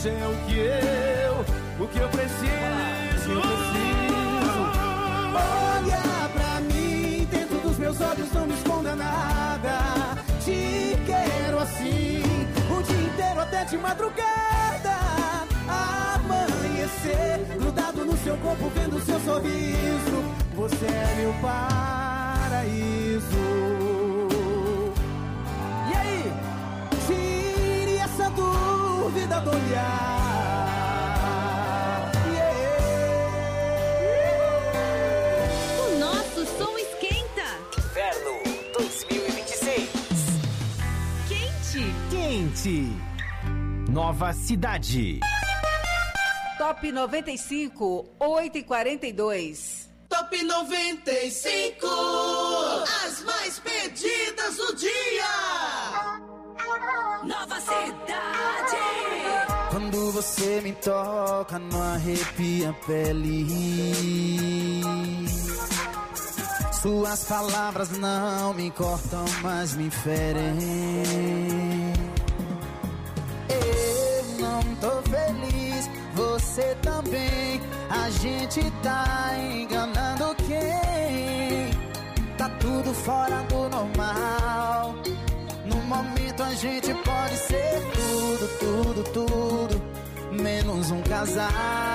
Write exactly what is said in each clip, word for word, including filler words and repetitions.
É o que eu, o que eu preciso, eu preciso. Olha pra mim, dentro dos meus olhos não me esconda nada. Te quero assim, o dia inteiro até de madrugada. Amanhecer, grudado no seu corpo, vendo seu sorriso. Você é meu paraíso. E aí? Tire essa dúvida do olhar. Quente. Nova Cidade. Top noventa e cinco, oito e quarenta e dois. Top noventa e cinco. As mais pedidas do dia. Nova Cidade. Quando você me toca, não arrepia a pele. Suas palavras não me cortam, mas me ferem. Eu não tô feliz, você também. A gente tá enganando quem? Tá tudo fora do normal. No momento a gente pode ser tudo, tudo, tudo, menos um casal.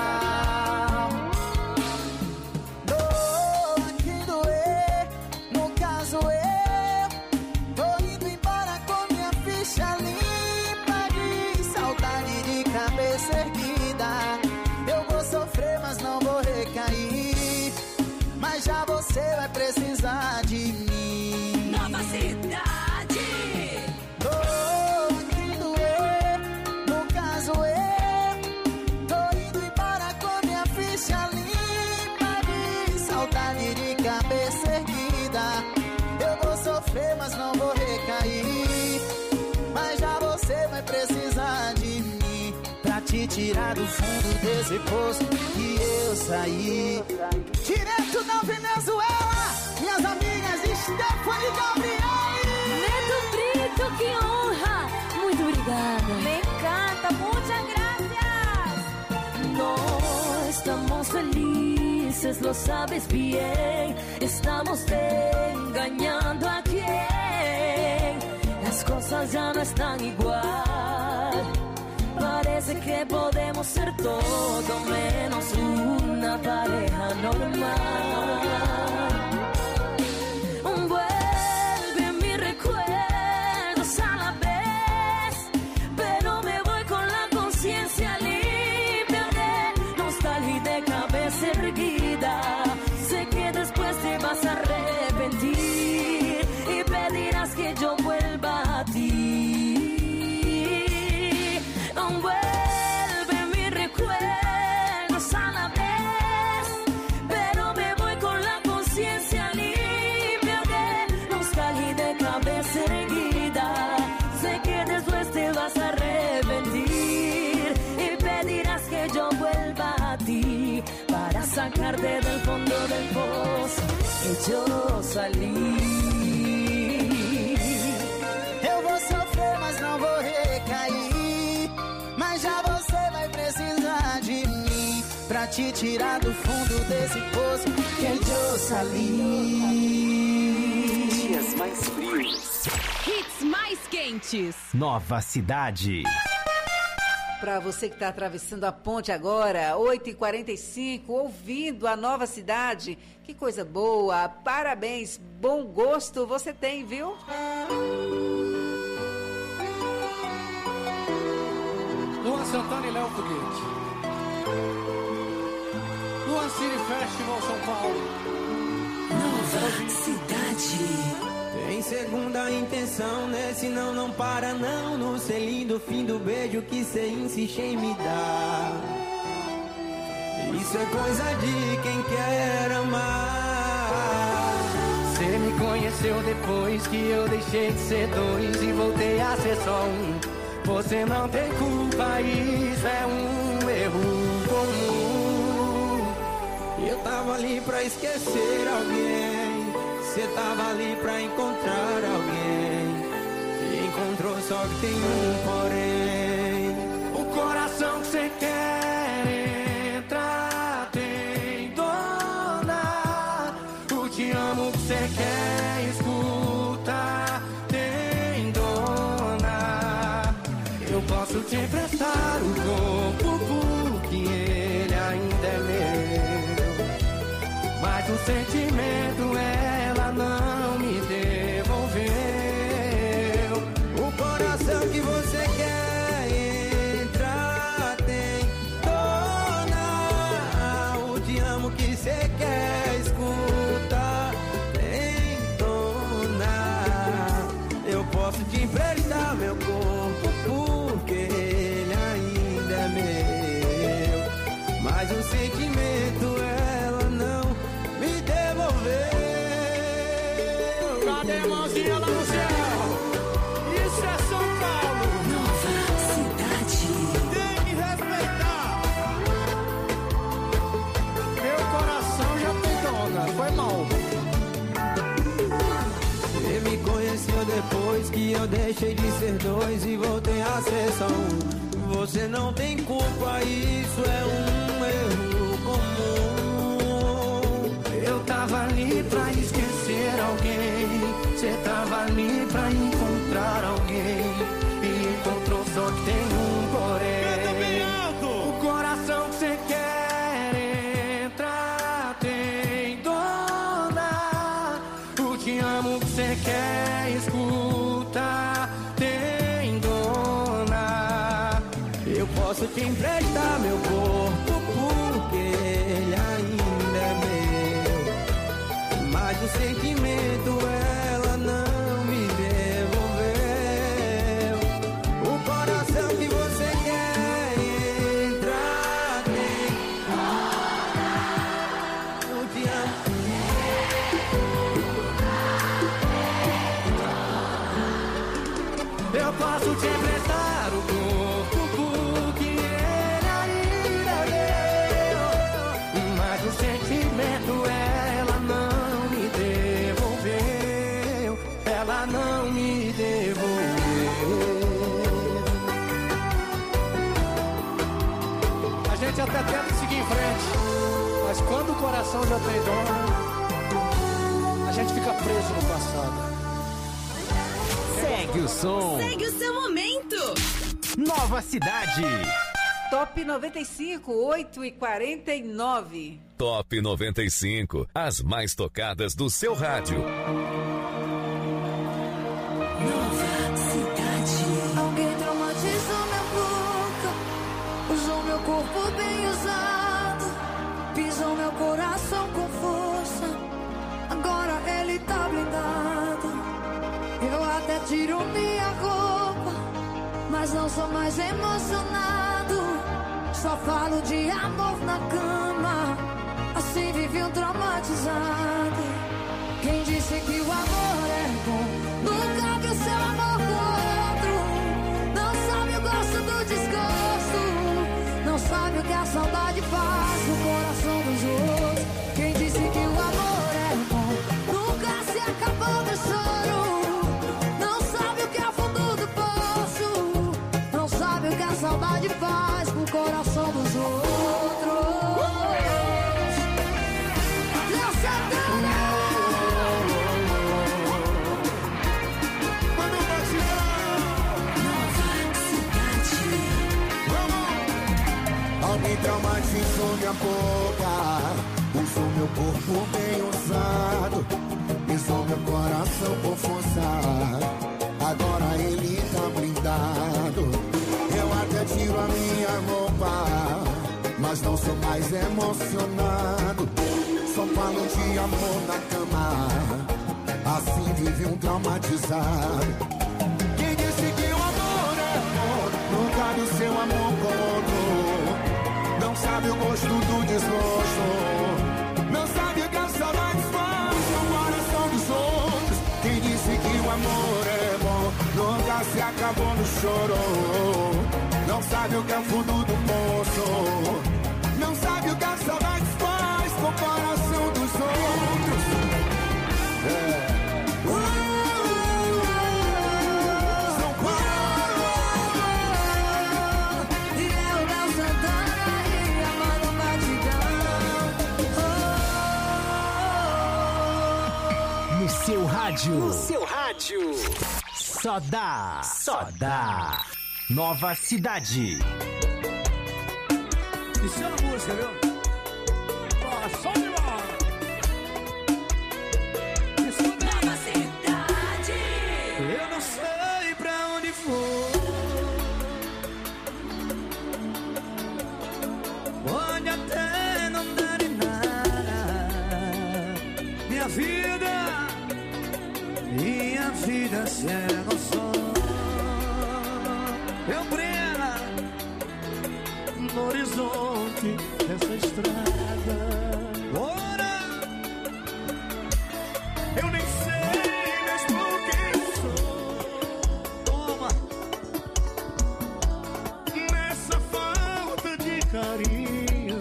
Eu vou sofrer, mas não vou recair. Mas já você vai precisar de mim. Nova Cidade. Tô aqui doer, no caso eu tô indo embora com minha ficha limpa de saudade de cabeça erguida. Eu vou sofrer, mas não vou recair. Mas já você vai precisar de mim. Pra te tirar do fundo desse poço que eu saí. Direto da Venezuela, minhas amigas Stephanie e Gabriele. Neto Brito, que honra. Muito obrigada. Me encanta, muchas gracias. No estamos felices, lo sabes bien. Estamos engañando a quien. Las cosas ya no están igual. Parece que podemos ser todo menos una pareja normal. Vuelve mis recuerdos a la vez, pero me voy con la conciencia limpia de nostalgia y de cabeza erguida. Sé que después te vas a arrepentir y pedirás que yo vuelva a ti. Vuelve mis recuerdos a la vez, pero me voy con la conciencia limpia de nostalgia y de cabeza erguida. Sé que después te vas a arrepentir y pedirás que yo vuelva a ti para sacarte del fondo del pozo que yo salí. Eu vou sofrer, mas não vou recair. Mas já você vai precisar de mim pra te tirar do fundo desse poço que eu salí. Dias mais frios. Hits mais quentes. Nova Cidade. Pra você que tá atravessando a ponte agora, oito e quarenta e cinco, ouvindo a Nova Cidade. Que coisa boa, parabéns, bom gosto você tem, viu? Luan Santana e Léo Foguete. Luan City Festival São Paulo. Nova Cidade. Tem segunda intenção, nesse não, não para não. No selinho do fim do beijo que cê insiste em me dar. Isso é coisa de quem quer amar. Cê me conheceu depois que eu deixei de ser dois e voltei a ser só um. Você não tem culpa, isso é um erro comum. Eu tava ali pra esquecer alguém, cê tava ali pra encontrar alguém. E encontrou, só que tem um porém. O coração coração que você quer entrar tem dona. O te amo que você quer escutar tem dona. Eu posso te emprestar o corpo porque ele ainda é meu, mas o sentimento ela não me devolveu. O coração que você quer entrar tem dona. O te amo que você quer escutar tem dona. Eu posso te emprestar meu corpo porque ele ainda é meu, mas o sentimento ela não me devolveu. Cadê a mãozinha lá no céu? Isso é São Paulo. Nova cidade. Tem que respeitar. Meu coração já tem dona, foi mal. Você me conheceu depois que eu deixei de ser dois e voltei a ser só um. Você não tem culpa, isso é um erro comum. Eu tava ali pra esquecer alguém, você tava ali pra encontrar alguém, e encontrou só que tem um porém. O coração que você quer entrar tem dona. O te amo que você quer escutar tem dona. Eu posso te emprestar meu corpo porque ele ainda é meu, mas o sentimento ela não me devolveu. O coração que você quer entrar tem. Eu te amo. Eu posso te emprestar o corpo porque ele ainda é meu, mas o sentimento ela não me devolveu. Ela não me devolveu. A gente até tenta seguir em frente, mas quando o coração já tem dona, a gente fica preso no passado. Segue o som. Segue o seu momento. Nova Cidade. Top noventa e cinco, oito e quarenta e nove. Top noventa e cinco. As mais tocadas do seu rádio. Nova cidade. Alguém traumatizou minha boca, usou meu corpo bem usado, pisou meu coração com força, agora ele tá blindado. Eu até tiro minha roupa, mas não sou mais emocionado. Só falo de amor na cama, assim vivi um traumatizado. Quem disse que o amor é bom nunca viu seu amor com outro. Não sabe o gosto do desgosto, não sabe o que a saudade faz no coração dos outros. Quem disse que o amor é bom nunca se acabou do choro. Não sabe o que é o fundo do poço, não sabe o que a saudade faz com o coração dos outros. Léo Santana! Alguém traumatizou minha boca, usou meu corpo bem usado, pisou meu coração com força, agora ele tá blindado. Eu até tiro a minha roupa, mas não sou mais emocionado. Só falo de amor na cama, assim vive um traumatizado. Quem disse que o amor é bom nunca viu seu amor com outro. Não sabe o gosto do desgosto, não sabe o que a saudade faz no coração dos outros. Quem disse que o amor é bom nunca se acabou no choro. Não sabe o que é o fundo do poço, não sabe o que a saudade faz com o coração dos outros. É. São Paulo. rádio. No seu rádio. Só dá. Só dá. Nova Cidade. Isso é uma música, viu? Bora, só de bola. Nova Cidade. Eu não sei pra onde for, pode até não dar em nada. Minha vida, minha vida cega o sol. Eu brilho no horizonte dessa estrada. Ora, eu nem sei mesmo quem sou. Toma, nessa falta de carinho,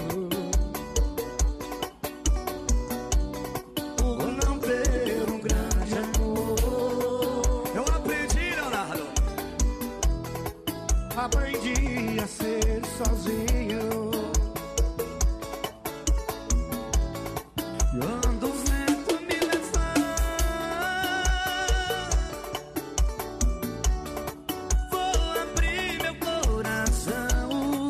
por não ter um grande amor. Eu aprendi, Leonardo, aprendi a ser sozinho. Quando o vento me levar, vou abrir meu coração.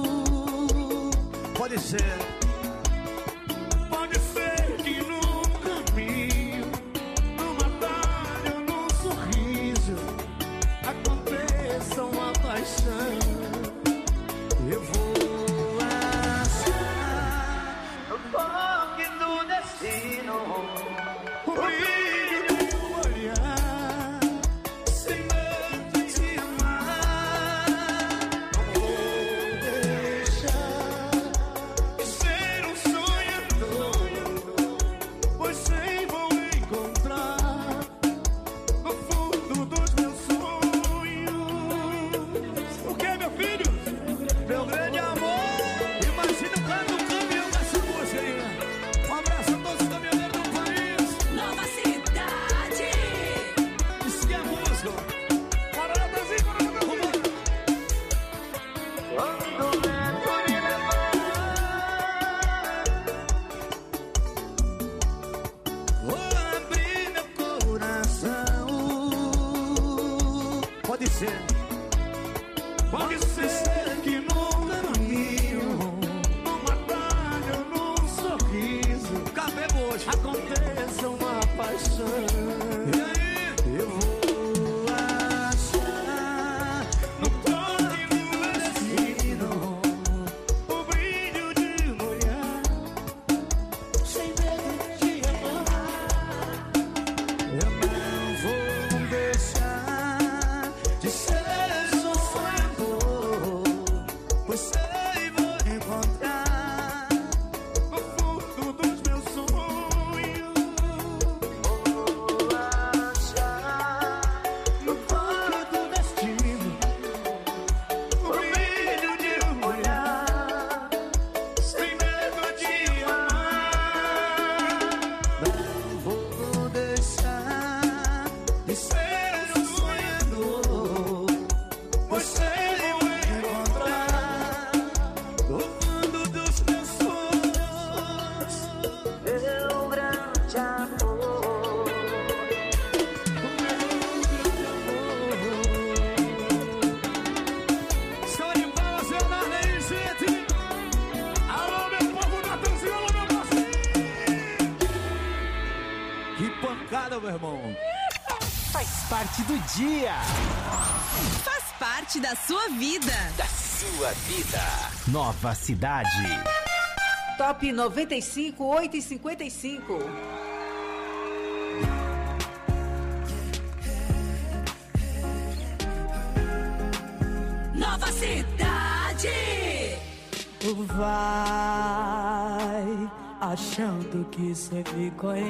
Pode ser, pode ser que num caminho, numa batalha ou num sorriso, aconteça uma paixão. Eu vou achar no toque do destino o brilho do teu olhar, sem medo de amar. Não vou deixar de ser um sonhador, pois sei vou encontrar no fundo dos meus sonhos. O que, meu filho? Meu grande amor. Imagina o cara do caminhão dessa música aí. Um abraço a todos os caminhoneiros do país. Nova Cidade. Isso que é música. Bora lá, Brasil, bora lá, Brasil. Quando o vento me levar, vou abrir meu coração. Pode ser, pode ser que num caminho, numa batalha ou num sorriso, aconteça uma paixão. E aí, eu vou achar no toque do destino o brilho de um olhar, sem medo de amar. Eu não vou deixar de ser sonhador, pois sei vou encontrar no fundo dos meus sonhos. Vou achar no toque do destino o brilho de um olhar, sem medo de amar. Não vou deixar de ser um sonhador, pois sei vou encontrar no fundo dos meus sonhos meu grande amor. Só de bolas, Leonardo aí, gente. Alô, meu povo da Brasil, alô, meu parceiro. Que pancada, meu irmão. Faz parte do dia. Faz parte da sua vida. Da sua vida. Nova Cidade. Top noventa e cinco, oito e cinquenta e cinco. Nova Cidade. Vai achando que cê me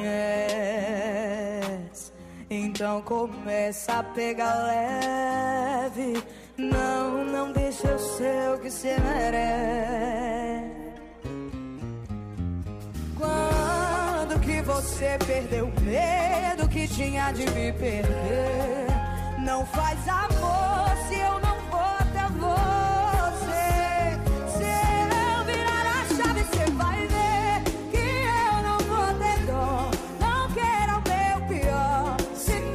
conhece, então começa a pegar leve. Não, não deixa eu ser o que cê merece. Quando que você perdeu o medo que tinha de me perder? Não faz amor se eu não vou até você. Se eu virar a chave, cê vai ver que eu não vou ter dó. Não quero o meu pior. Se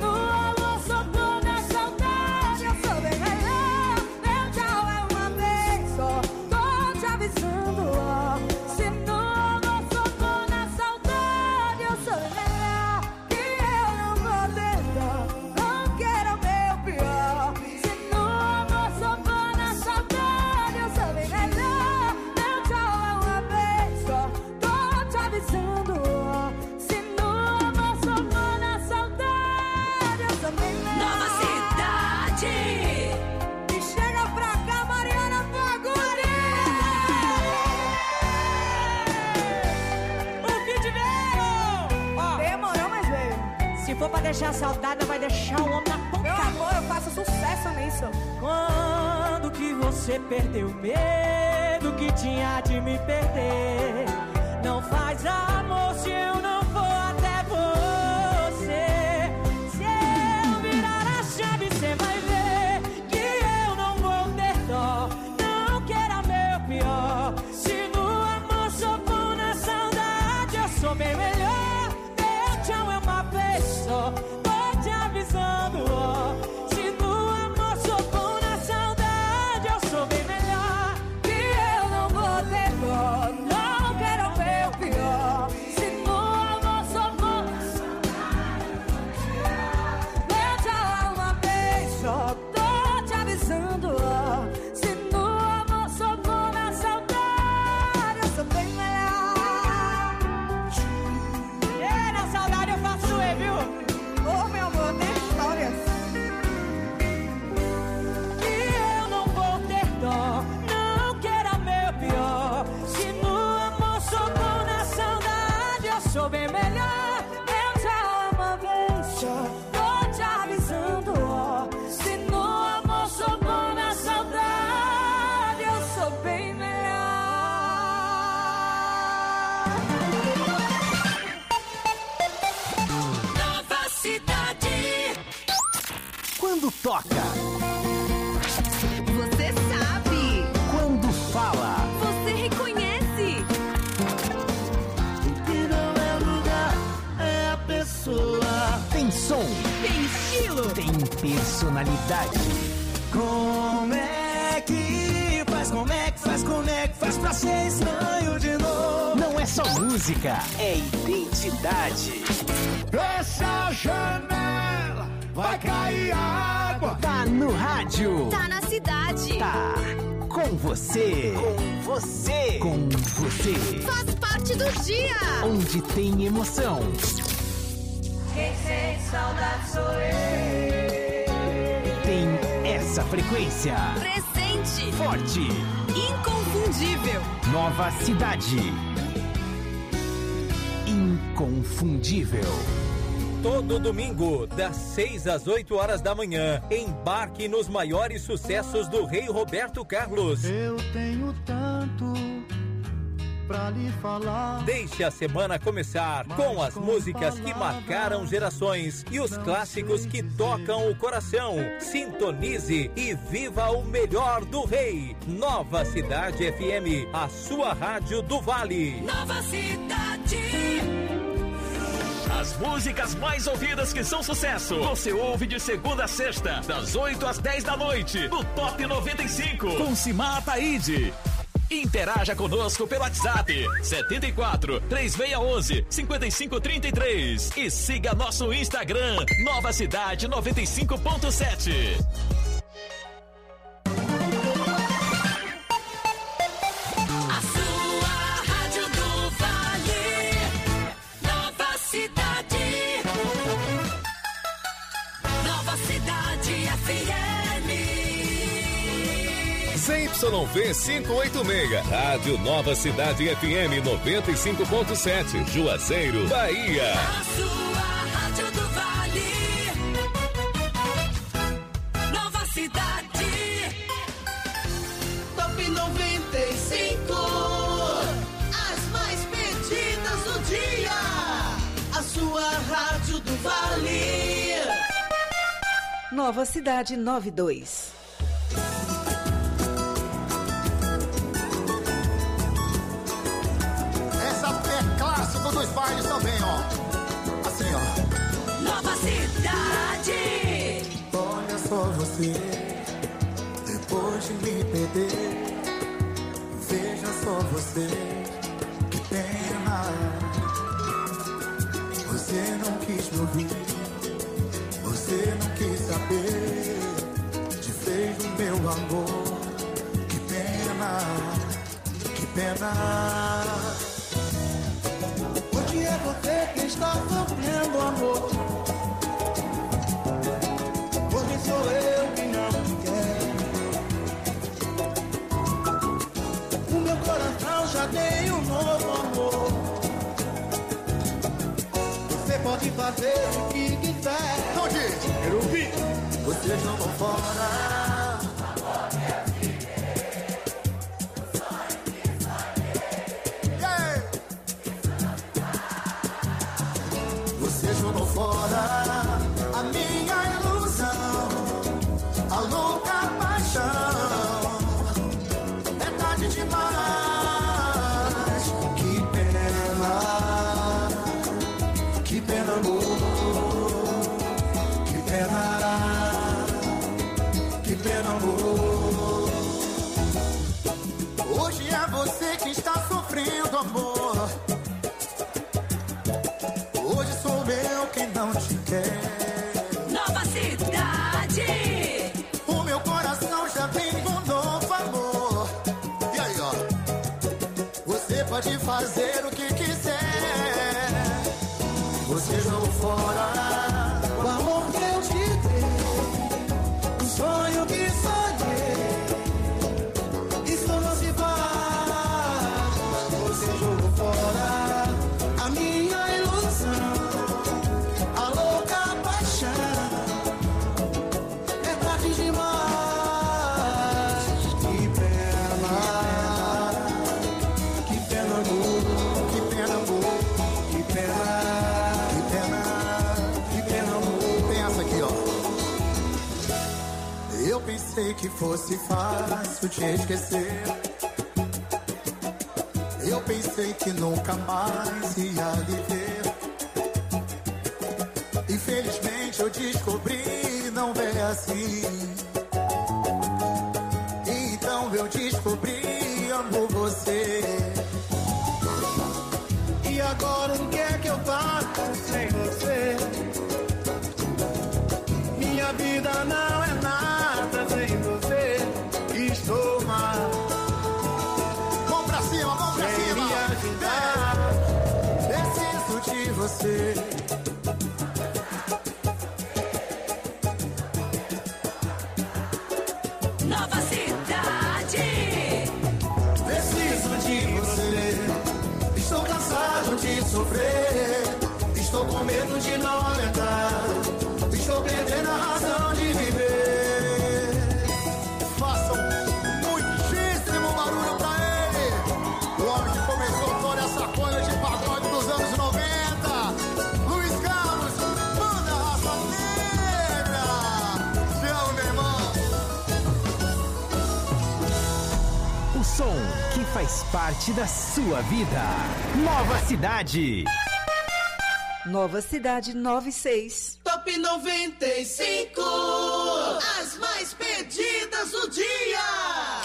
deixar a saudade, vai deixar o homem na ponta. Meu amor, eu faço sucesso nisso. Quando que você perdeu o medo que tinha de me perder? Não faz amor se eu não vou até você. Se eu virar a chave, você vai ver que eu não vou ter dó. Não queira meu pior. Se no amor sou bom, na saudade eu sou bem melhor. Meu tchau é uma vez só, tô te avisando, ó. Se no amor sou bom, na saudade eu sou bem melhor. Que eu não vou ter dó. Não quero ver o pior. Se no amor sou bom, meu tchau é uma vez só, tô te avisando, ó. Se no amor sou bom, na saudade eu sou bem melhor. E na saudade eu faço e, viu? Ô, meu amor, tem histórias. Que eu não vou ter dó, não queira meu pior. Se no amor sou bom, na saudade eu sou bem melhor. Eu já uma vez só, tô te avisando, ó. Se no amor sou bom, na saudade eu sou bem melhor. Nova cidade. Quando toca, Você sabe. quando fala, Você reconhece. Que não é lugar, é a pessoa. tem som, Tem estilo. tem personalidade. Como é que faz, como é que faz, como é que faz pra ser estranho de novo? Não é só música, é identidade. Fecha a janela, vai cair água. Tá no rádio, Tá na cidade. tá com você, com você, com você. Faz parte do dia. Onde tem emoção, Quem sente saudade sou eu. tem essa frequência. Presente. Forte, Inconfundível. nova cidade. Inconfundível. Todo domingo, das seis às oito horas da manhã, embarque nos maiores sucessos do Rei Roberto Carlos. Eu tenho tanto pra lhe falar. Deixe a semana começar com as músicas que marcaram gerações e os clássicos que tocam o coração. Sintonize e viva o melhor do Rei. Nova Cidade F M, a sua rádio do Vale. Nova cidade. As músicas mais ouvidas que são sucesso, você ouve de segunda a sexta, das oito às dez da noite, no Top noventa e cinco, com Simar Ataíde. Interaja conosco pelo WhatsApp setenta e quatro, três seis um um, cinco cinco três três e siga nosso Instagram, Nova Cidade noventa e cinco ponto sete. A sua rádio do Vale. Nova cidade. Nova cidade F M. Z Y V quinhentos e oitenta e seis, Rádio Nova Cidade F M noventa e cinco ponto sete, Juazeiro, Bahia. A sua rádio do Vale. Nova cidade. Top noventa e cinco. As mais pedidas do dia. A sua rádio do Vale. Nova Cidade noventa e dois. Essa é clássico dos bailes também, ó. Assim, ó. Nova cidade. Olha só você, depois de me perder, veja só você, que pena. Você não quis me ouvir, você não quis saber, de vez do meu amor, que pena, que pena. Hoje é você que está sofrendo, amor. Hoje sou eu que não te quero. O meu coração já tem um novo amor. Você pode pode fazer o que quiser. Não diz, quero ouvir. Vocês não vão fora. Vocês jogam fora a minha ilusão, a louca paixão. É tarde demais. Que pena, que pena, amor. Que pena, que pena, amor. Hoje é você que está sofrendo, amor. Hoje sou eu quem não te quer. Nova Cidade. O meu coração já tem um novo amor. E aí, ó. Você pode fazer o que quiser. Você jogou fora o amor que eu te dei, o sonho que sonhei. Isso não se faz. Você jogou fora a minha ilusão, a louca paixão. É tarde demais. Que pena, que pena, amor. Que pena, amor. Que pena, que pena, que pena, amor. Pensa aqui, ó. Eu pensei que fosse fácil te esquecer. Eu pensei que nunca mais ia lhe ver. Infelizmente eu descobri, não é assim. Então eu descobri, amo você. E agora o que é que eu faço sem você? Minha vida não é nada sem você. Estou mal. Vamos pra cima, vamos pra cima. Me ajudar, preciso de você. Nova Cidade. Preciso de você. Estou cansado de sofrer. Estou com medo de não aguentar. Estou perdendo a razão de viver. Façam muitíssimo barulho pra ele. O homem que começou toda essa coisa de pagode dos anos noventa. Luiz Carlos, manda a raça negra. Te amo, meu irmão. O som que faz parte da sua vida. Nova Cidade. Nova Cidade noventa e seis. Top noventa e cinco. As mais pedidas do dia.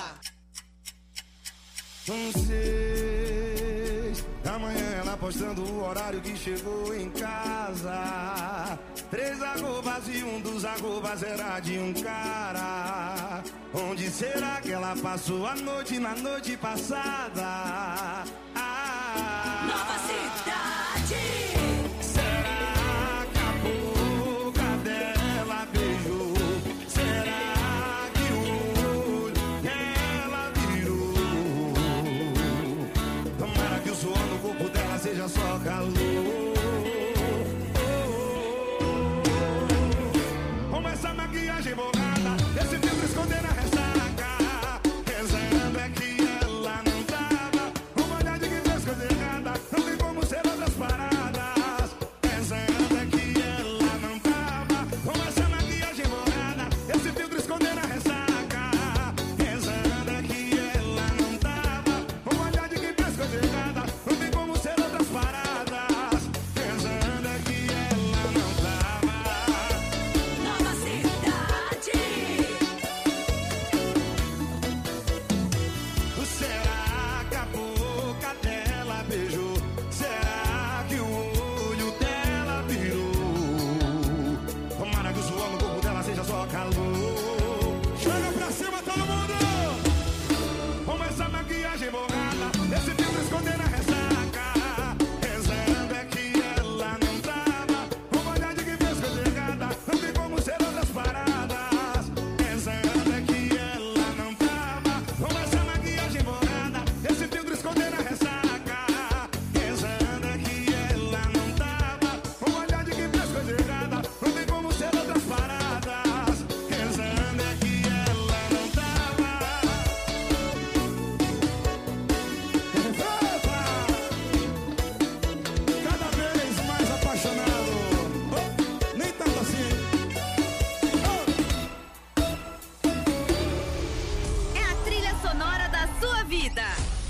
São seis da manhã, ela postando o horário que chegou em casa. Três arrobas e um dos arrobas era de um cara. Onde será que ela passou a noite na noite passada? Ah, Nova Cidade. Será que a boca dela beijou? Será que o olho dela virou? Tomara que o suor no corpo dela seja só calor. Com essa maquiagem borrada, esse filtro escondendo a ressaca. Rezando é que ela não tava. Uma olhada que fez coisa errada. Não tem como ser outra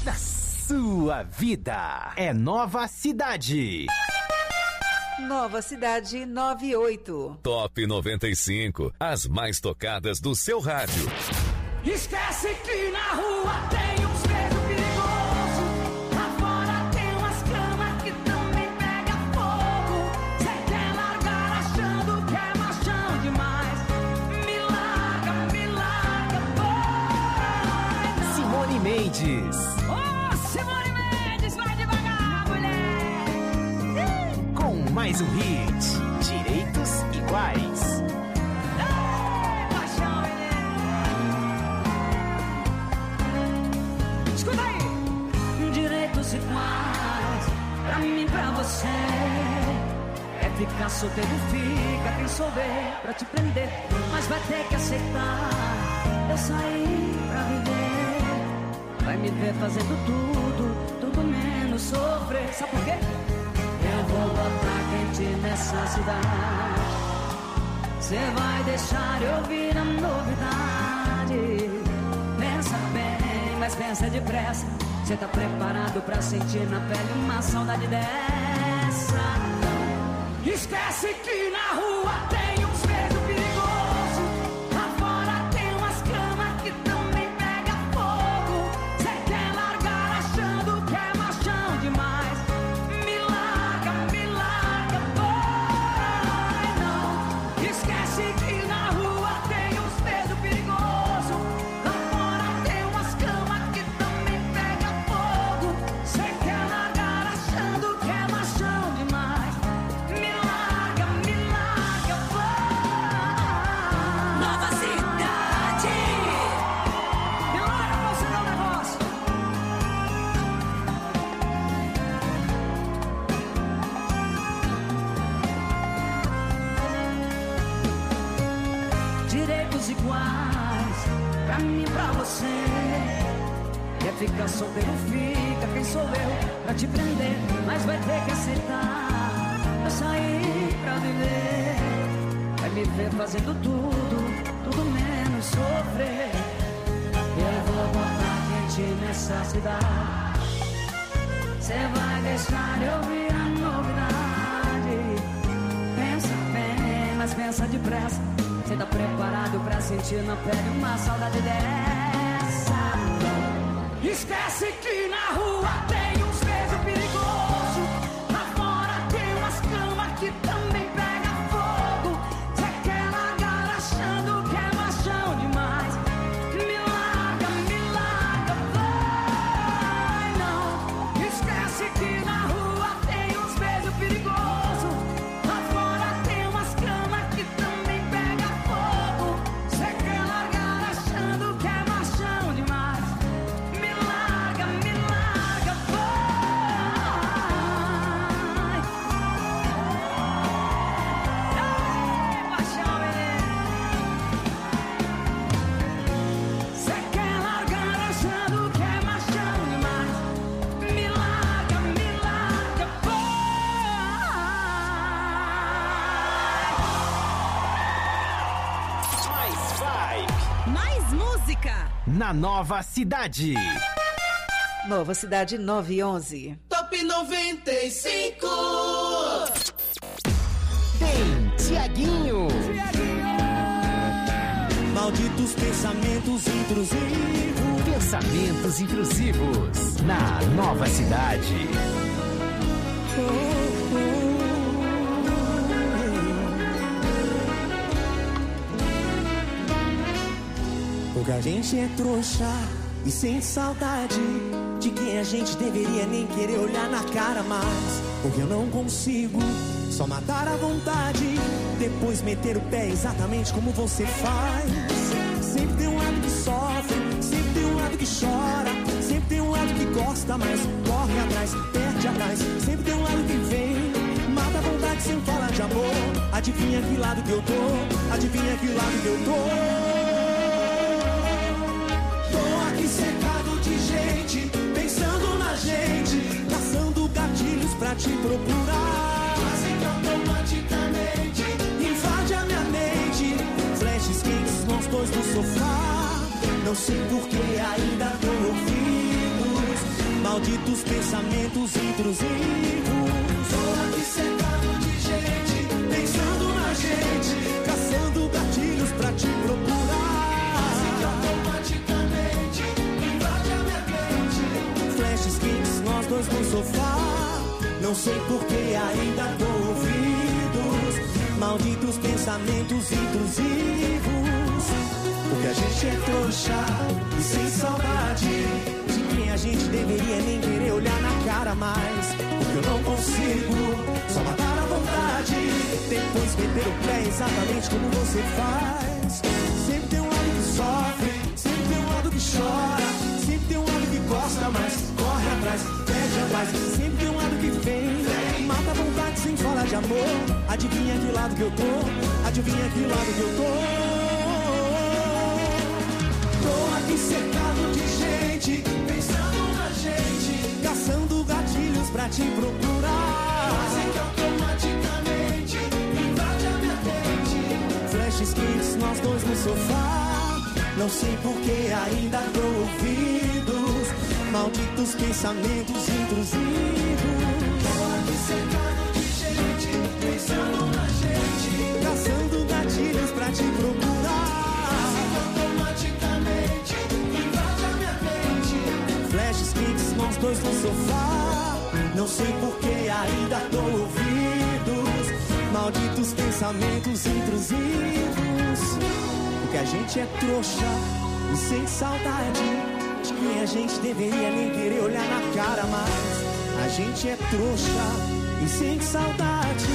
da sua vida. É Nova Cidade. Nova Cidade noventa e oito. Top noventa e cinco. As mais tocadas do seu rádio. Esquece que na rua tem uns beijos perigosos. Lá fora tem umas camas que também pega fogo. Cê quer largar achando que é machão demais. Me larga, me larga, boy. Simone Mendes. Oh, Simone Mendes, vai devagar, mulher. Com mais um hit. Direitos Iguais. Escuta aí! Direitos iguais, pra mim, pra você. É ficar solteiro, fica quem souber pra te prender. Mas vai ter que aceitar. Eu saí pra viver. Vai me ver fazendo tudo, tudo menos sofrer. Sabe por quê? Eu vou botar quente nessa cidade. Cê vai deixar eu ouvir a novidade. Pensa bem, mas pensa depressa. Cê tá preparado pra sentir na pele uma saudade dessa? Esquece que na rua tem uns beijos perigosos. Lá fora tem umas camas que também pega fogo. Cê quer largar achando que é machão demais. Me larga, me larga, boy, não. Esquece que na rua tem uns beijos perigosos. Lá fora tem umas camas que também pega fogo. Cê quer largar achando que é machão demais. Me larga, me larga, boy. Nova Cidade. Me larga pra você dar um negócio. Direitos iguais, pra mim e pra você. Quer ficar solteiro, fica quem sou eu pra te prender. Mas vai ter que aceitar. Eu saí pra viver. Vai me ver fazendo tudo, tudo menos sofrer. Eu vou botar quente nessa cidade. Cê vai deixar eu ouvir a novidade. Pensa bem, mas pensa depressa. Cê tá preparado pra sentir na pele uma saudade dessa? Esquece que na rua tem uns beijos perigosos. Lá fora tem umas camas que também pega fogo. Cê quer largar achando que é machão demais. Me larga, me larga, vai, não. Esquece que na rua tem uns beijos perigosos. Lá fora tem umas camas que também pega fogo. Cê quer largar achando que é machão demais. Me larga, me larga, vai. Ei, paixão, cê quer largar achando que é machão demais. Me larga, me larga, Mais vibe. Mais música. Na Nova Cidade. Nova Cidade nove e onze. Top noventa e cinco. Tem Tiaguinho. Malditos pensamentos intrusivos. Pensamentos intrusivos. Na Nova Cidade. Porque a gente é trouxa e sente saudade de quem a gente deveria nem querer olhar na cara mais. Porque eu não consigo só matar a vontade, depois meter o pé exatamente como você faz. Sempre tem um lado que sofre, sempre tem um lado que chora, sempre tem um lado que gosta, mas corre atrás, perde atrás. Sempre tem um lado que vem, mata a vontade sem falar de amor. Adivinha que lado que eu tô, adivinha que lado que eu tô. Cercado de gente, pensando na gente, caçando gatilhos pra te procurar. Quase que automaticamente invade a minha mente, flashes quentes nós dois no sofá. Não sei por que ainda dou ouvidos malditos pensamentos intrusivos. Tô aqui cercado de gente, pensando na gente, caçando gatilhos pra te procurar. Assim que automaticamente invade a minha mente. Flashes quentes, nós dois no sofá. Não sei por que ainda dou ouvidos. Malditos pensamentos intrusivos. Porque a gente é trouxa e sem saudade de quem a gente deveria nem querer olhar na cara mais. Porque eu não consigo só matar a vontade, depois meter o pé exatamente como você faz. Sempre tem um lado que sofre, sempre tem um lado que chora, sempre tem um lado que gosta, mas corre atrás, pede a paz. Sempre tem um lado que vem, mata a vontade sem falar de amor. Adivinha que lado que eu tô, adivinha que lado que eu tô. Tô aqui cercado de gente, pensando na gente, caçando gatilhos pra te procurar. Assim que automaticamente invade a minha mente. Flashes quentes, nós dois no sofá. Não sei por que ainda dou ouvidos. Malditos pensamentos intrusivos. Tô aqui cercado de gente, pensando na gente, caçando gatilhos pra te procurar. Nós dois no sofá. Não sei por que ainda dou ouvidos. Malditos pensamentos intrusivos. Porque a gente é trouxa e sem saudade de quem a gente deveria nem querer olhar na cara mais. A gente é trouxa e sem saudade.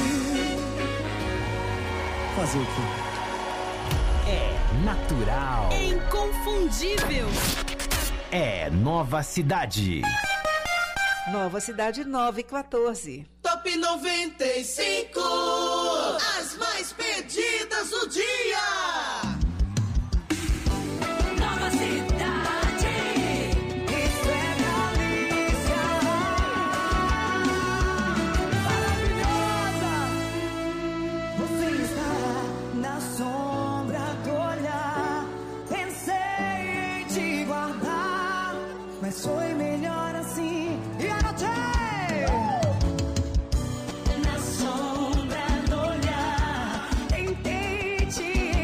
Fazer o quê? É natural. É inconfundível. É Nova Cidade. Nova Cidade nove e quatorze. Top noventa e cinco. As mais pedidas do dia. Nova Cidade. Isso é delícia. Maravilhosa. Você está na sombra do olhar. Pensei em te guardar, mas foi melhor assim. E anotei! Na sombra do olhar, tentei te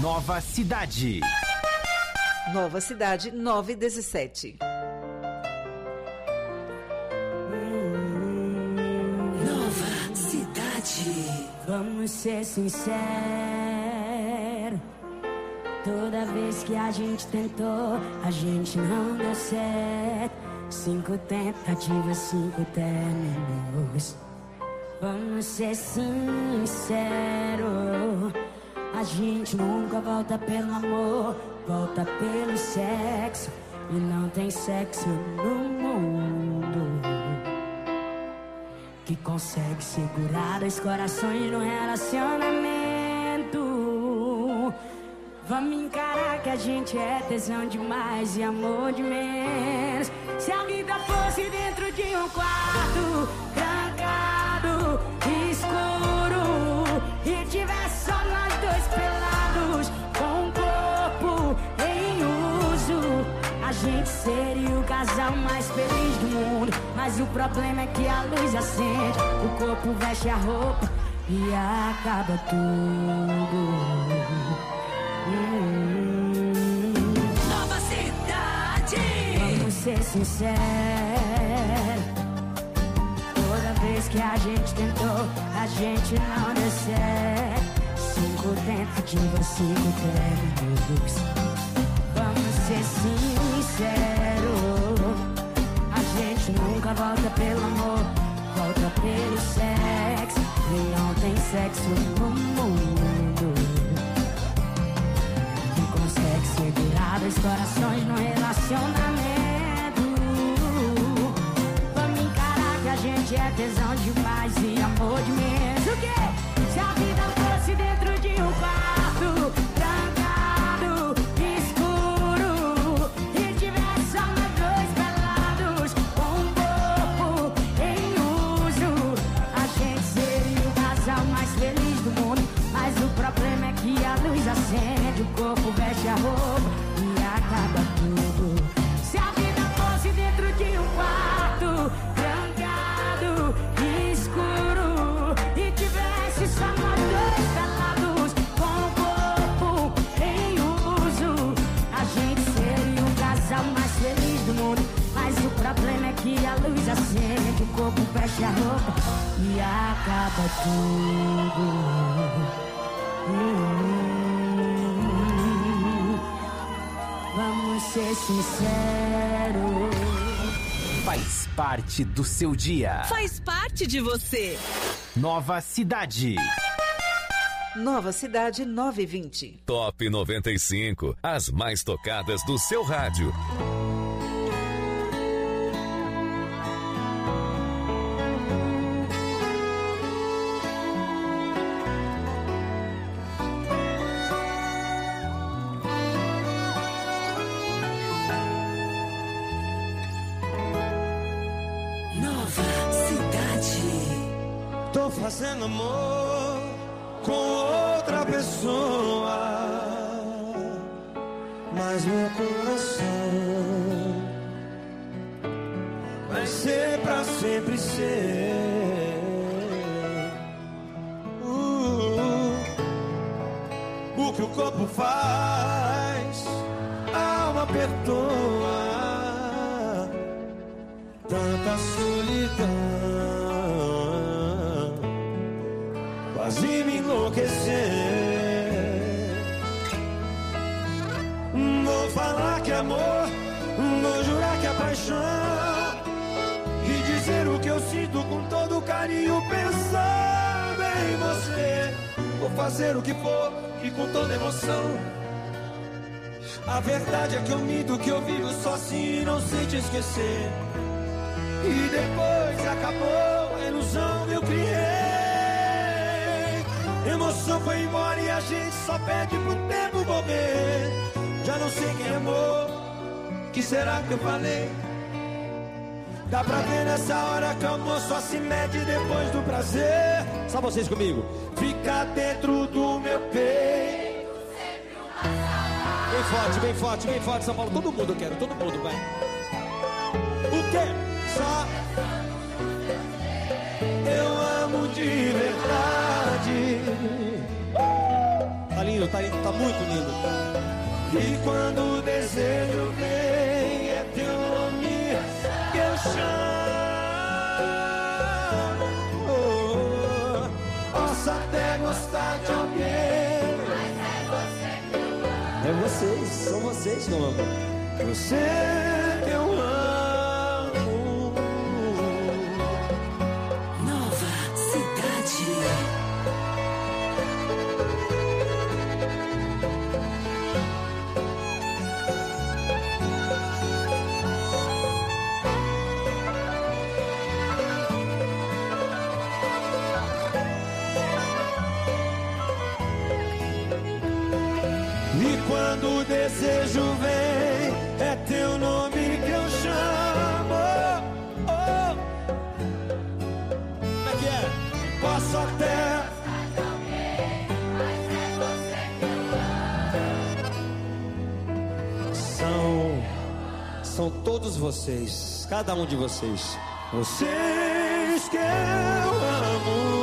Nova Cidade. Nova Cidade nove dezessete. Nova Cidade. Vamos ser sinceros. Toda vez que a gente tentou, a gente não deu certo. Cinco tentativas, cinco términos. Vamos ser sinceros. A gente nunca volta pelo amor, volta pelo sexo. E não tem sexo no mundo que consegue segurar dois corações num relacionamento. Vamos encarar que a gente é tesão demais e amor de menos. Se a vida fosse dentro de um quarto trancado, escuro, e tivesse só nós dois pelados, com o corpo em uso, a gente seria o casal mais feliz do mundo. Mas o problema é que a luz acende, o corpo veste a roupa e acaba tudo. Hum. Nova Cidade. Vamos ser sinceros. Toda vez que a gente tentou, a gente não deu certo. Cinco tentativas, cinco términos. Vamos ser sinceros. A gente nunca volta pelo amor, volta pelo sexo. E não tem sexo no mundo que consegue segurar dois corações no relacionamento. Vamos encarar que a gente é tesão demais e amor de menos. O quê? Se a vida fosse dentro de um quarto trancado, escuro, e tivesse só nós dois pelados, com o corpo em uso, a gente seria o casal mais feliz do mundo. Mas o problema é que a luz acende, o corpo veste a roupa e acaba tudo. Se a vida fosse dentro de um quarto trancado, escuro, e tivesse só nós dois pelados, com o corpo em uso, a gente seria o casal mais feliz do mundo. Mas o problema é que a luz acende, o corpo veste a roupa e acaba tudo. Hum, vamos ser sinceros. Faz parte do seu dia. Faz parte de você. Nova Cidade. Nova Cidade nove vinte. Top noventa e cinco. As mais tocadas do seu rádio. Tô fazendo amor com outra pessoa, mas meu coração vai ser pra sempre ser. Uh, o que o corpo faz, a alma perdoa. Tanta solidão quase me enlouquecer. Vou falar que é amor, vou jurar que é paixão, e dizer o que eu sinto com todo carinho, pensando em você. Vou fazer o que for e com toda emoção. A verdade é que eu minto, que eu vivo sozinho e não sei te esquecer. E depois acabou a ilusão que eu criei. Emoção foi embora e a gente só pede pro tempo morrer. Já não sei quem amou, que será que eu falei? Dá pra ver nessa hora que o amor só se mede depois do prazer. Só vocês comigo. Fica dentro do meu peito. Bem forte, bem forte, bem forte, São Paulo. Todo mundo eu quero, todo mundo, vai. O quê? Só eu amo de verdade. Tá lindo. lindo, tá lindo, tá muito lindo. E quando o desejo vem, é teu nome que eu chamo. Posso até gostar de alguém, mas é você que eu amo. É vocês, são vocês que eu amo. Você que eu amo. Nova Cidade. E quando o desejo vem, é teu nome que eu chamo. Oh. Como é que é? Posso até. São, são todos vocês, cada um de vocês. Vocês que eu amo.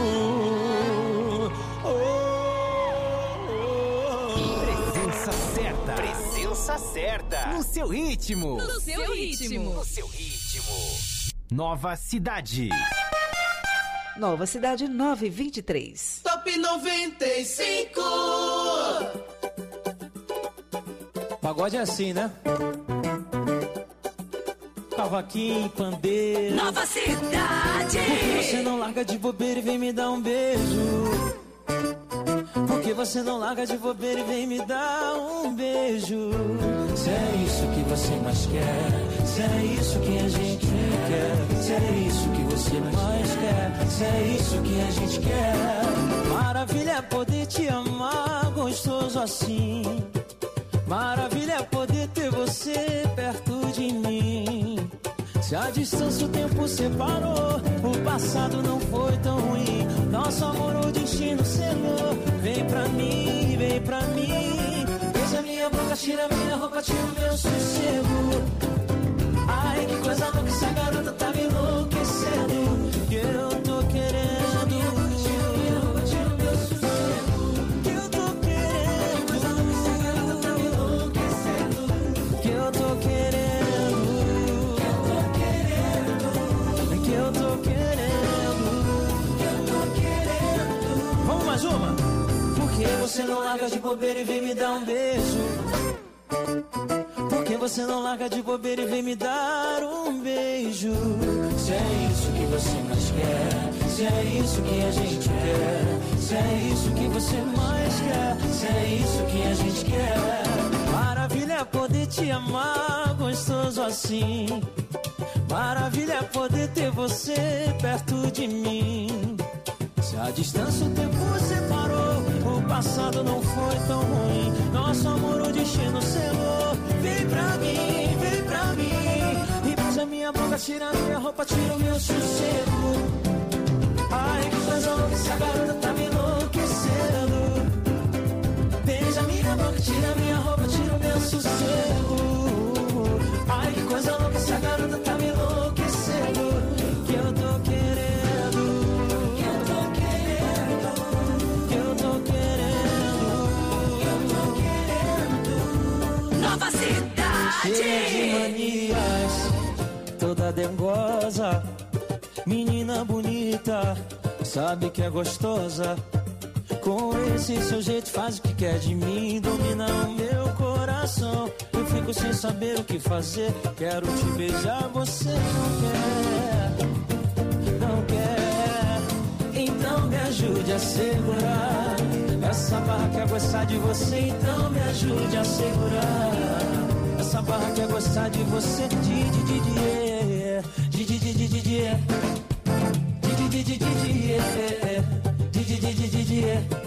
Presença certa. Presença certa. No seu ritmo. No seu ritmo. No seu ritmo. Nova Cidade. Nova Cidade nove e vinte e três. Top noventa e cinco. Pagode é assim, né? Cavaquinho, pandeiro. Nova Cidade. Por que você não larga de bobeira e vem me dar um beijo? Por que você não larga de bobeira e vem me dar um beijo? Se é isso que você mais quer, se é isso que a gente quer, se é isso que você mais quer, se é isso que a gente quer. Maravilha é poder te amar gostoso assim. Maravilha é poder ter você perto de mim. Se a distância o tempo separou, o passado não foi tão ruim. Nosso amor o destino selou. Vem pra mim, vem pra mim. Beija minha boca, tira minha roupa, tira o meu sossego. Ai, que coisa louca, essa garota tá me enlouquecendo. Que eu tô querendo. Você não larga de bobeira e vem me dar um beijo? Por que você não larga de bobeira e vem me dar um beijo? Se é isso que você mais quer, se é isso que a gente quer, se é isso que você mais quer, se é isso que a gente quer. Maravilha é poder te amar gostoso assim. Maravilha é poder ter você perto de mim. Se a distância o tempo separou, o passado não foi tão ruim. Nosso amor o destino selou. Vem pra mim, vem pra mim. E beija minha boca, tira minha roupa, tira o meu sossego. Ai, que coisa louca, essa garota tá me enlouquecendo. Beija minha boca, tira minha roupa, tira o meu sossego. Ai, que coisa louca, essa garota tá me enlouquecendo. Que eu tô querendo. Nova Cidade. Cheia de manias, toda dengosa, menina bonita, sabe que é gostosa. Com esse seu jeito faz o que quer de mim, domina o meu coração. Eu fico sem saber o que fazer, quero te beijar, você não quer, não quer. Então me ajude a segurar essa barra, quer gostar de você, então me ajude a segurar. Essa barra quer gostar de você, de de de de de de de de de de de de de de de.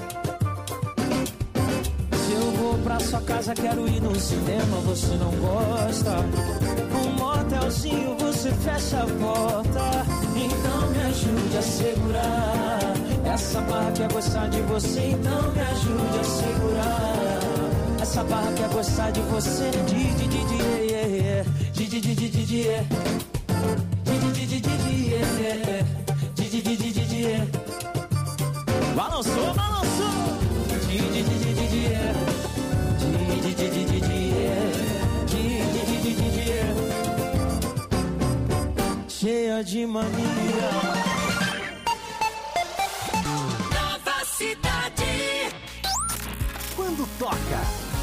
Se eu vou pra sua casa, quero ir no cinema, você não gosta. Um motelzinho, você fecha a porta. Então me ajude a segurar essa barra quer gostar de você, então me ajude a segurar. Essa barra quer gostar de você, de de de de de de de de de de de de de de de. Balançou, balançou. Cheia de mania. Nova Cidade. Quando toca,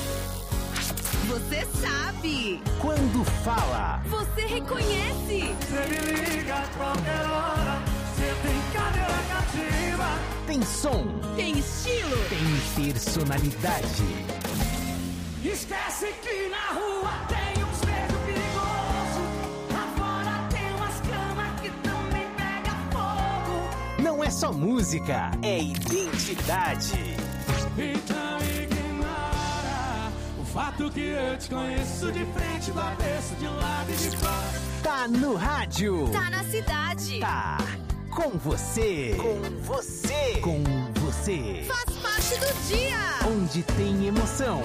Você sabe. quando fala, Você reconhece. Você me liga a qualquer hora. Você tem cadeira cativa. tem som, Tem estilo. tem personalidade. Esquece que na rua tem uns beijo perigoso. Lá fora tem umas camas que também pega fogo. Não é só música, é identidade. Então ignora o fato que eu te conheço de frente, do avesso, de lado e de fora. Tá no rádio. Tá na cidade. Tá com você. Com você. Com você. Faz parte do dia. Onde tem emoção.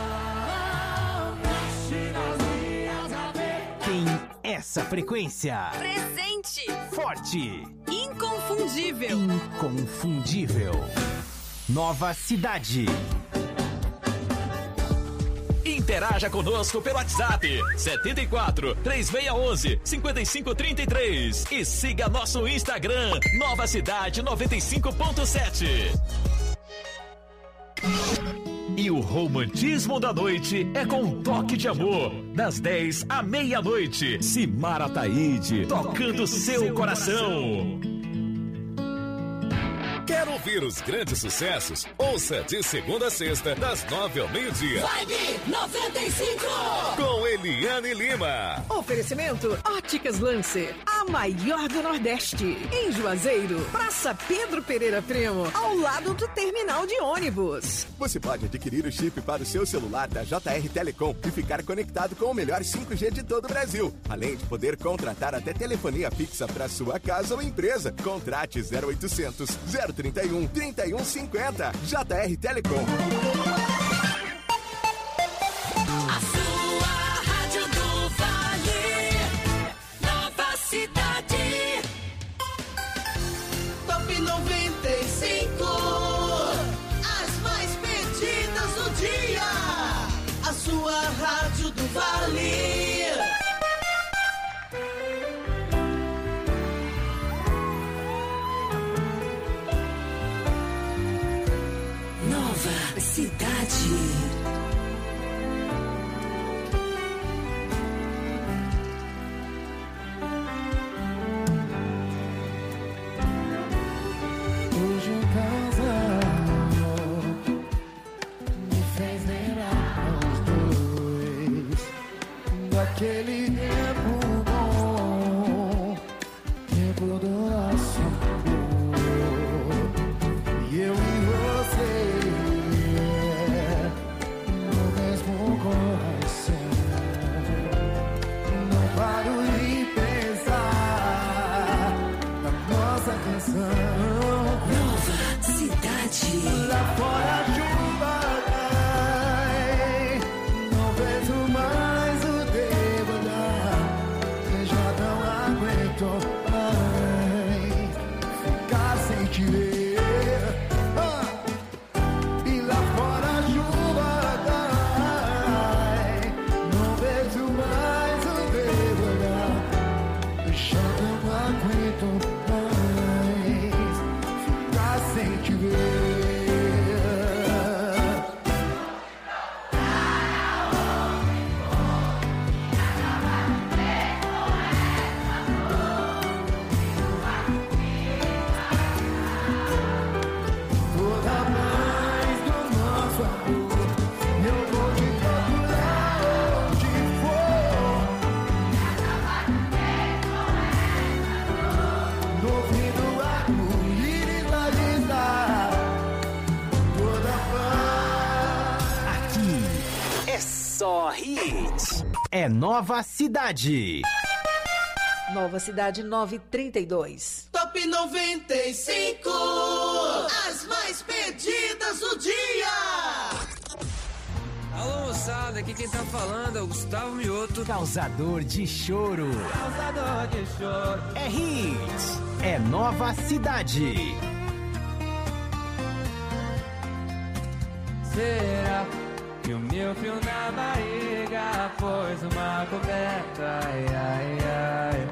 Tem essa frequência. Presente. Forte. Inconfundível. Inconfundível. Nova Cidade. Interaja conosco pelo WhatsApp setenta e quatro, três seis um um, cinco cinco três três e siga nosso Instagram Nova Cidade noventa e cinco ponto sete. E o romantismo da noite é com um toque de amor, das dez à meia-noite. Simara Taide, tocando seu coração. Quer ouvir os grandes sucessos? Ouça de segunda a sexta, das nove ao meio-dia. Vibe noventa e cinco. Com Eliane Lima. Oferecimento Óticas Lancer, a maior do Nordeste. Em Juazeiro, Praça Pedro Pereira Primo, ao lado do terminal de ônibus. Você pode adquirir o chip para o seu celular da J R Telecom e ficar conectado com o melhor cinco G de todo o Brasil. Além de poder contratar até telefonia fixa para sua casa ou empresa. Contrate zero oitocentos, zero trinta e um, trinta e um cinquenta. J R Telecom. A sua rádio do Vale. Nova Cidade. Top noventa e cinco. As mais pedidas do dia. A sua rádio do Vale. Nova Cidade. Hoje em casa me fez lembrar os dois daquele tempo bom, tempo do nosso amor. E eu e você no mesmo coração. Não paro de pensar na nossa canção. Cidade. Lá fora a chuva cai, não vejo mais o tempo olhar. Eu já não aguento mais ficar sem te ver. Ah! E lá fora a chuva cai, não vejo mais o tempo olhar. Eu já não aguento mais ficar sem te ver. Toda mais do nosso amor, eu vou te procurar onde for. No fim do arco-íris vai estar toda paz. Aqui é só hit. É Nova Cidade. Nova Cidade nove e trinta e dois. Top noventa e cinco. As mais pedidas do dia. Alô, moçada, aqui quem tá falando é o Gustavo Mioto. Causador de choro. Causador de choro. É hit. É Nova Cidade. Será que o meu frio na barriga pôs uma coberta? Ai, ai, ai.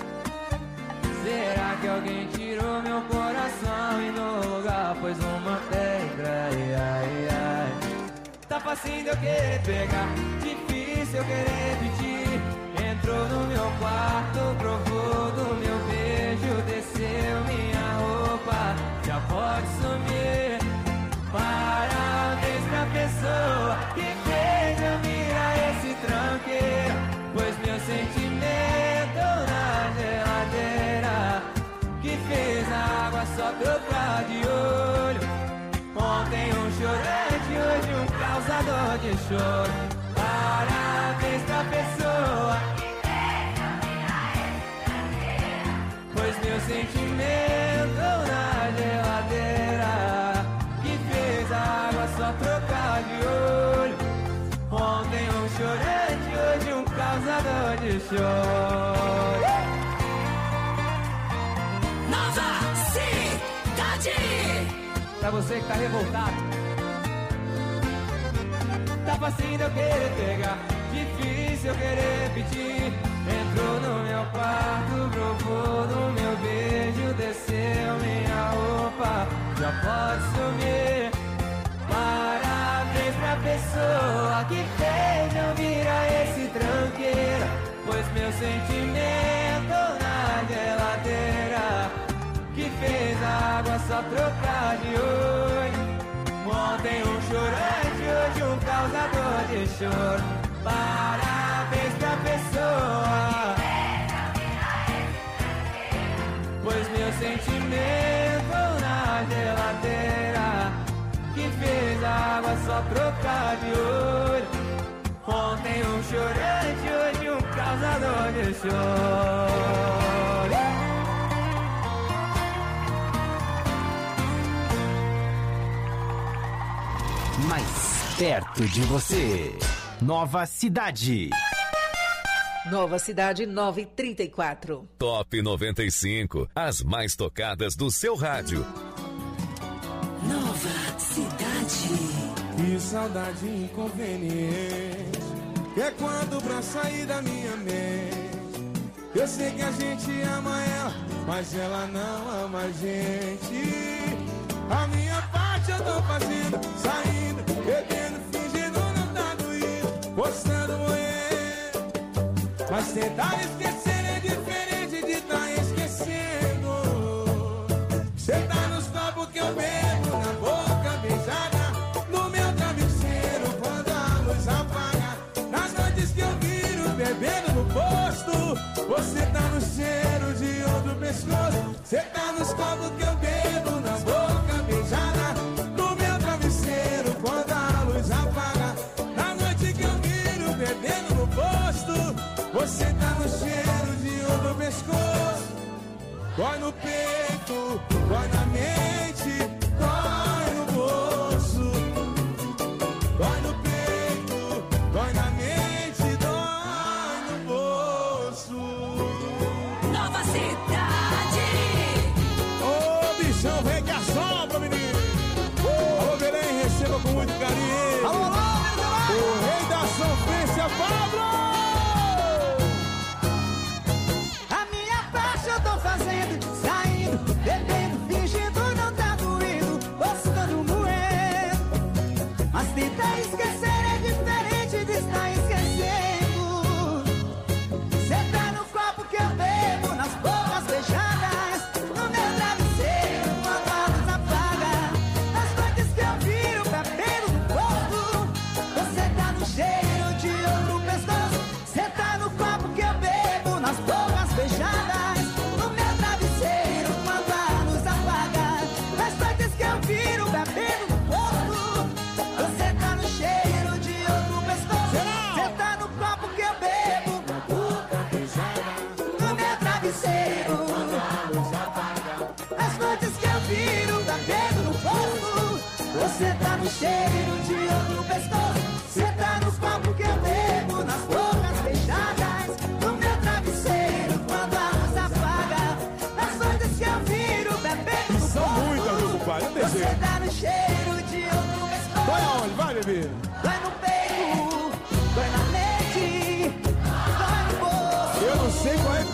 Será que alguém tirou meu coração e no lugar pôs uma pedra? Ai, ai, ai. Tá facinho de eu querer pegar, difícil eu querer pedir. Entrou no meu quarto, provou do meu beijo, desceu minha roupa, já pode sumir. Parabéns pra pessoa que fez eu virar esse tranqueiro, pois meu sentimento na geladeira, que fez a água só trocar de olho. Ontem um chorante, hoje um causador de choro. Parabéns pra pessoa que fez eu virar esse tranqueiro, pois meu sentimento na geladeira, que fez a água só trocar de olho. Ontem um chorante, hoje um causador de choro. Nova Cidade. Pra você que tá revoltado, tá facinho de eu querer pegar, difícil eu querer pedir. Entrou no meu quarto, provou do meu beijo, desceu minha roupa, já pode sumir. Parabéns pra pessoa que fez eu virar esse tranqueiro, pois meu sentimento na geladeira, que fez a água só trocar de olho. Ontem um chorante, hoje um causador de choro. Parabéns pra pessoa, pois meu sentimento na geladeira, que fez a água só trocar de olho. Ontem um chorante, hoje um causador de choro. Mais perto de você. Nova Cidade. Nova Cidade nove e trinta e quatro. Top noventa e cinco. As mais tocadas do seu rádio. Nova Cidade. Que saudade inconveniente, que é quando pra sair da minha mente. Eu sei que a gente ama ela, mas ela não ama a gente. A minha parte eu tô fazendo, saindo, bebendo, fingindo não tá doído, postando moendo. Mas tentar esquecer é diferente de tá esquecendo. Cê tá nos copos que eu bebo, na boca beijada, no meu travesseiro quando a luz apaga. Nas noites que eu viro bebendo no posto, você tá no cheiro de outro pescoço. Cê tá nos copos que eu bebo, na boca beijada, no meu travesseiro quando a luz apaga. Na noite que eu viro bebendo no posto, você tá no cheiro de outro pescoço. Dói no peito, dói na mente, dói no bolso. Dói no peito, dói na mente, dói no bolso. Nova Cidade. Ô, bichão, vem que assopra, menino. Alô, Belém, receba com muito carinho. Alô, alô, o rei da sofrência, Pablo. A minha parte eu tô fazendo, saindo, bebendo, fingindo não tá doendo, postando moendo. Mas tentar esquecer é diferente de estar esquecendo. Cê tá no copo que eu bebo, nas bocas beijadas, no meu travesseiro quando a luz apaga. Nas noites que eu viro bebendo no posto, você tá no cheiro de outro pescoço.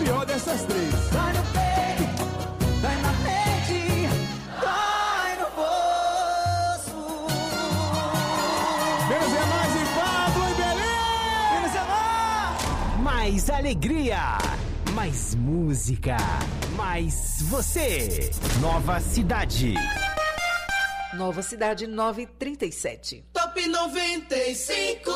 pior dessas três. Dói no peito, dói na mente, dói no bolso. Menos é mais enfado em Belém. Menos é mais. Mais alegria, mais música, mais você. Nova Cidade. Nova Cidade nove e trinta e sete. Top noventa e cinco.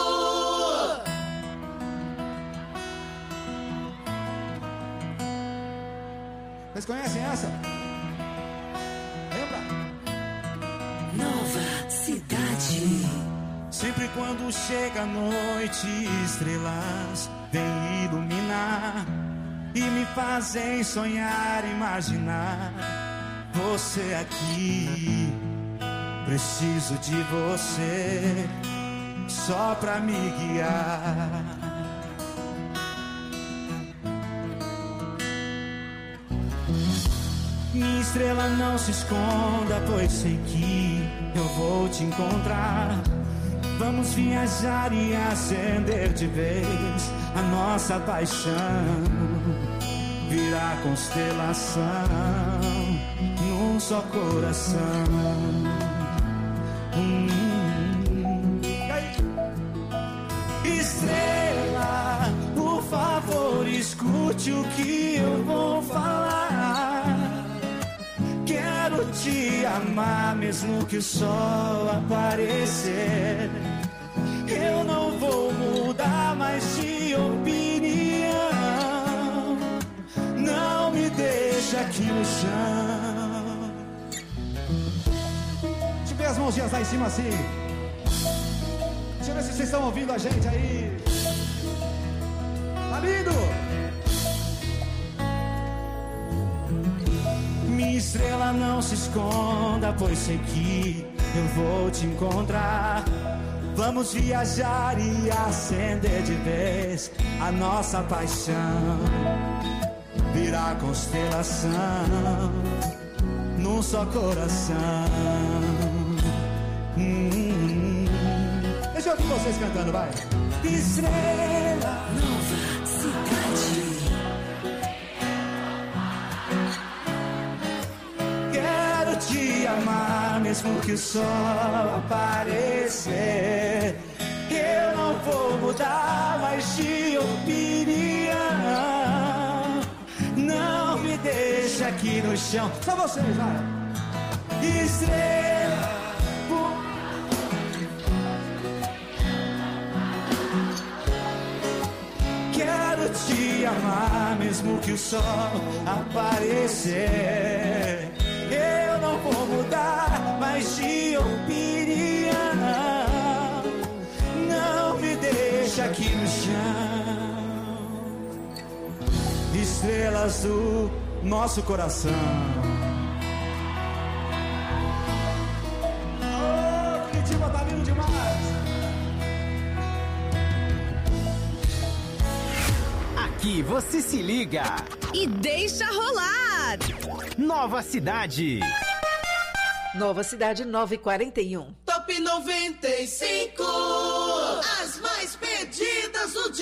Vocês conhecem essa? Lembra? Nova Cidade. Sempre quando chega a noite, estrelas vêm iluminar e me fazem sonhar, imaginar você aqui. Preciso de você só pra me guiar. Minha estrela, não se esconda, pois sei que eu vou te encontrar. Vamos viajar e acender de vez a nossa paixão. Virar constelação num só coração. Hum. Estrela, por favor, escute o que eu vou falar. Quero te amar mesmo que o sol aparecer. Eu não vou mudar mais de opinião. Não me deixa aqui no chão. Deixa eu ver as mãozinhas lá em cima assim. Deixa eu ver se vocês estão ouvindo a gente aí. Tá lindo? Minha estrela, não se esconda, pois sei que eu vou te encontrar. Vamos viajar e acender de vez a nossa paixão. Virar constelação num só coração. Hum. Deixa eu ouvir vocês cantando, vai. Estrela, Nova Cidade. quero te amar mesmo que o sol aparecer. Eu não vou mudar mais de opinião. Não me deixa aqui no chão. Só vocês, vai. Estrela, quero te amar mesmo que o sol aparecer. Eu não vou mudar mais de opinião. Não me deixa aqui no chão. Estrelas do nosso coração. Oh, Curitiba tá lindo demais. Aqui você se liga e deixa rolar. Nova Cidade. Nova Cidade nove e quarenta e um. Top noventa e cinco. As mais pedidas do dia.